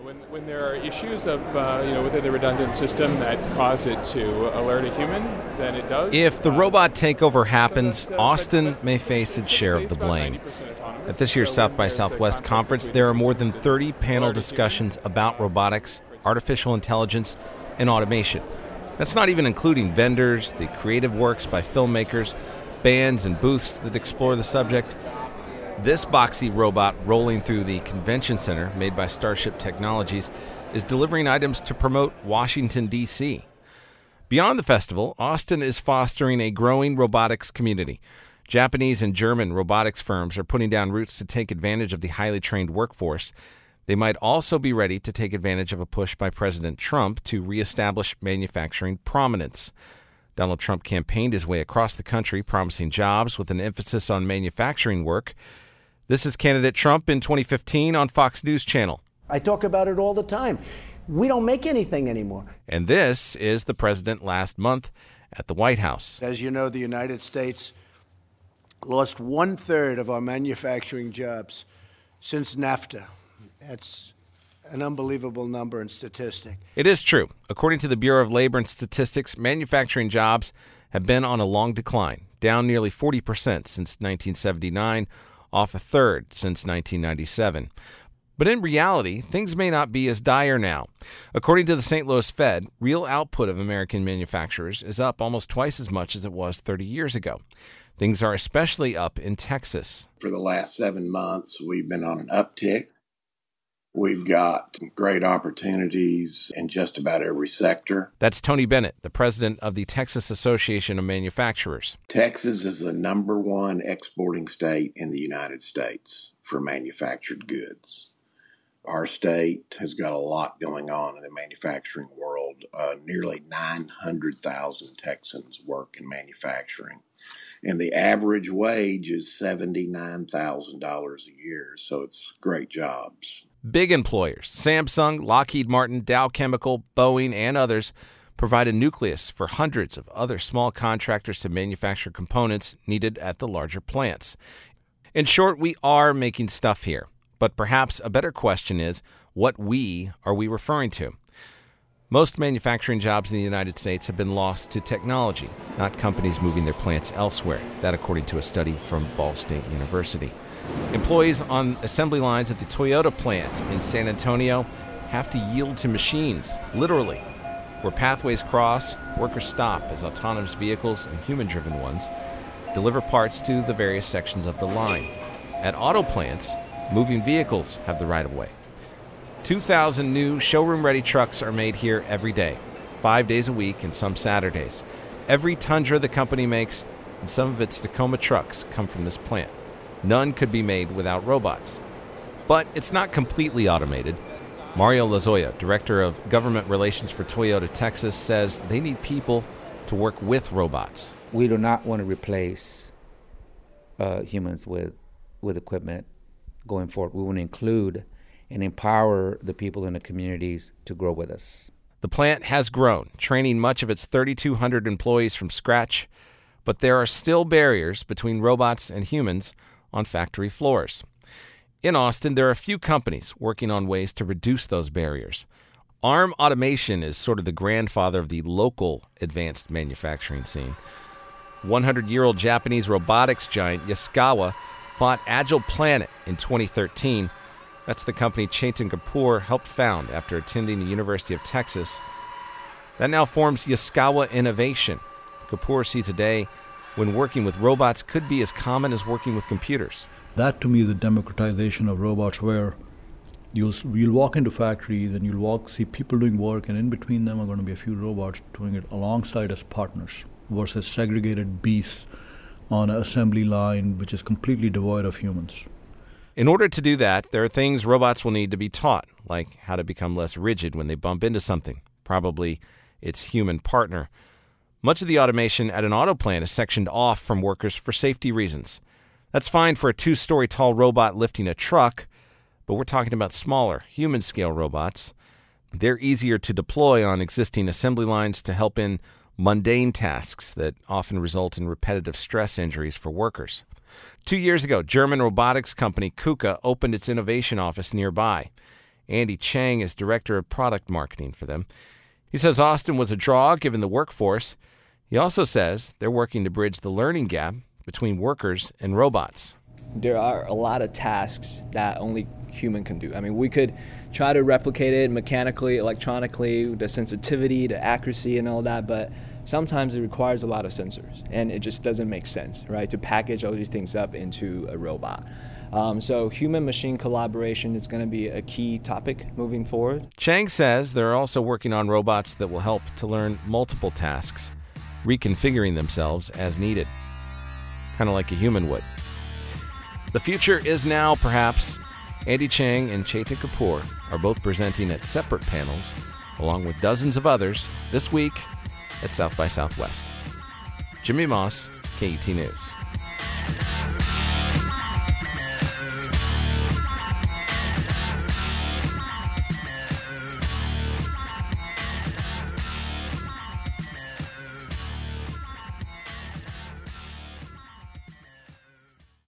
When there are issues of within the redundant system that cause it to alert a human, then it does. If the robot takeover happens, Austin may face its share of the blame. At this year's South by Southwest conference, there are more than 30 panel discussions about robotics, artificial intelligence, and automation. That's not even including vendors, the creative works by filmmakers, bands, and booths that explore the subject. This boxy robot rolling through the convention center, made by Starship Technologies, is delivering items to promote Washington, D.C. Beyond the festival, Austin is fostering a growing robotics community. Japanese and German robotics firms are putting down roots to take advantage of the highly trained workforce. They might also be ready to take advantage of a push by President Trump to reestablish manufacturing prominence. Donald Trump campaigned his way across the country, promising jobs with an emphasis on manufacturing work. This is candidate Trump in 2015 on Fox News Channel. I talk about it all the time. We don't make anything anymore. And this is the president last month at the White House. As you know, the United States lost 1/3 of our manufacturing jobs since NAFTA. That's an unbelievable number and statistic. It is true. According to the Bureau of Labor and Statistics, manufacturing jobs have been on a long decline, down nearly 40% since 1979, off a third since 1997. But in reality, things may not be as dire now. According to the St. Louis Fed, real output of American manufacturers is up almost twice as much as it was 30 years ago. Things are especially up in Texas. For the last 7 months, we've been on an uptick. We've got great opportunities in just about every sector. That's Tony Bennett, the president of the Texas Association of Manufacturers. Texas is the #1 exporting state in the United States for manufactured goods. Our state has got a lot going on in the manufacturing world. Nearly 900,000 Texans work in manufacturing. And the average wage is $79,000 a year, so it's great jobs. Big employers, Samsung, Lockheed Martin, Dow Chemical, Boeing, and others provide a nucleus for hundreds of other small contractors to manufacture components needed at the larger plants. In short, we are making stuff here. But perhaps a better question is, what we are we referring to? Most manufacturing jobs in the United States have been lost to technology, not companies moving their plants elsewhere. That according to a study from Ball State University. Employees on assembly lines at the Toyota plant in San Antonio have to yield to machines, literally. Where pathways cross, workers stop as autonomous vehicles and human-driven ones deliver parts to the various sections of the line. At auto plants, moving vehicles have the right-of-way. 2,000 new showroom-ready trucks are made here every day, 5 days a week and some Saturdays. Every Tundra the company makes and some of its Tacoma trucks come from this plant. None could be made without robots. But it's not completely automated. Mario Lozoya, Director of Government Relations for Toyota Texas, says they need people to work with robots. We do not want to replace humans with equipment going forward. We want to include and empower the people in the communities to grow with us. The plant has grown, training much of its 3,200 employees from scratch, but there are still barriers between robots and humans on factory floors. In Austin, there are a few companies working on ways to reduce those barriers. ARM Automation is sort of the grandfather of the local advanced manufacturing scene. 100-year-old Japanese robotics giant Yaskawa bought Agile Planet in 2013. That's the company Chetan Kapoor helped found after attending the University of Texas. That now forms Yaskawa Innovation. Kapoor sees a day when working with robots could be as common as working with computers. That, to me, is the democratization of robots, where you'll walk into factories and see people doing work, and in between them are going to be a few robots doing it alongside as partners, versus segregated beasts on an assembly line which is completely devoid of humans. In order to do that, there are things robots will need to be taught, like how to become less rigid when they bump into something, probably its human partner. Much of the automation at an auto plant is sectioned off from workers for safety reasons. That's fine for a 2-story tall robot lifting a truck, but we're talking about smaller, human-scale robots. They're easier to deploy on existing assembly lines to help in mundane tasks that often result in repetitive stress injuries for workers. 2 years ago, German robotics company KUKA opened its innovation office nearby. Andy Chang is director of product marketing for them. He says Austin was a draw given the workforce. He also says they're working to bridge the learning gap between workers and robots. There are a lot of tasks that only human can do. I mean, we could try to replicate it mechanically, electronically, the sensitivity, the accuracy and all that, but sometimes it requires a lot of sensors, and it just doesn't make sense, right, to package all these things up into a robot. So human-machine collaboration is going to be a key topic moving forward. Chang says they're also working on robots that will help to learn multiple tasks, reconfiguring themselves as needed, kind of like a human would. The future is now, perhaps. Andy Chang and Chetan Kapoor are both presenting at separate panels, along with dozens of others, this week at South by Southwest. Jimmy Moss, KET News.